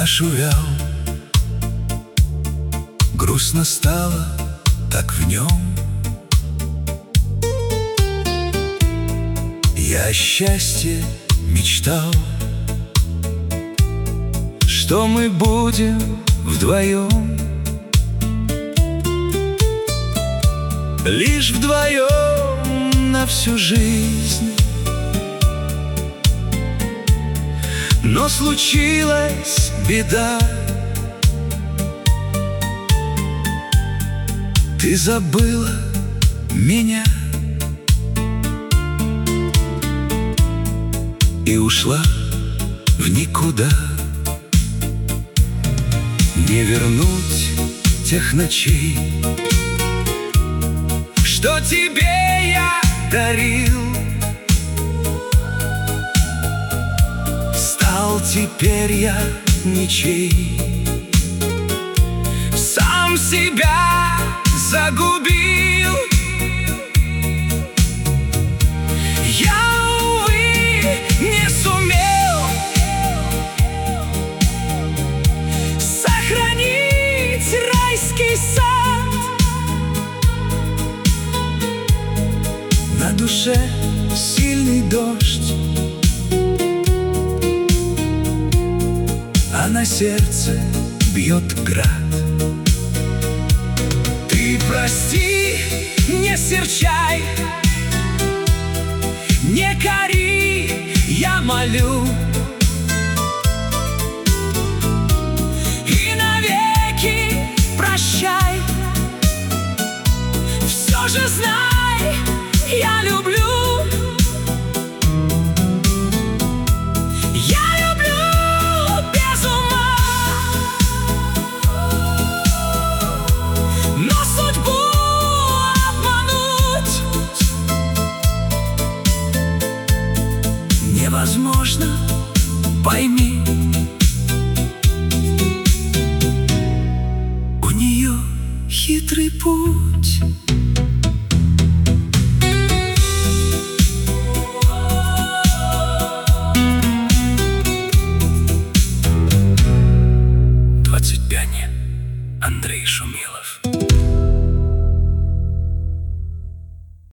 наш увял. Грустно стало так в нем. Я о счастье мечтал, что мы будем вдвоем, лишь вдвоем на всю жизнь. Но случилась беда, ты забыла меня и ушла в никуда. Не вернуть тех ночей, что тебе я дарил. Стал теперь я ничей, сам себя загубил. Я, увы, не сумел сохранить райский сад. На душе сильный дождь, а на сердце бьет град. Ты прости, не серчай, не кори, я молю. И навеки прощай, все же знай, я люблю. Невозможно, пойми,